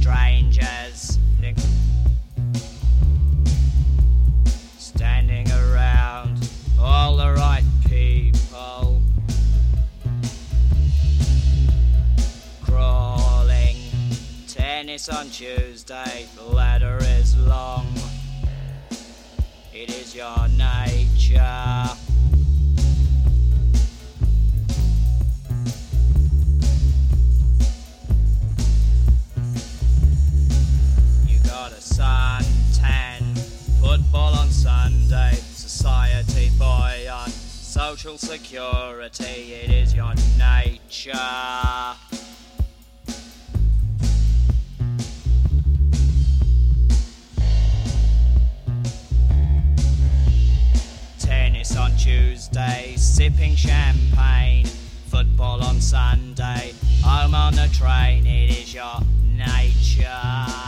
strangers standing around, all the right people crawling. Tennis on Tuesday, the ladder is long. It is your nature. You got a suntan, football on Sunday, society boy on social security. It is your nature. Tennis on Tuesday, sipping champagne, football on Sunday, home on the train. It is your nature.